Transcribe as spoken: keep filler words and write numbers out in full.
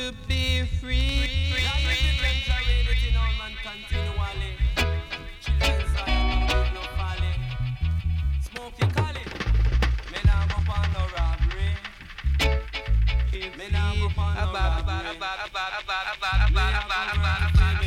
to be free. Smoke your collie. Me nah go for no robbery. Me nah go for no robbery.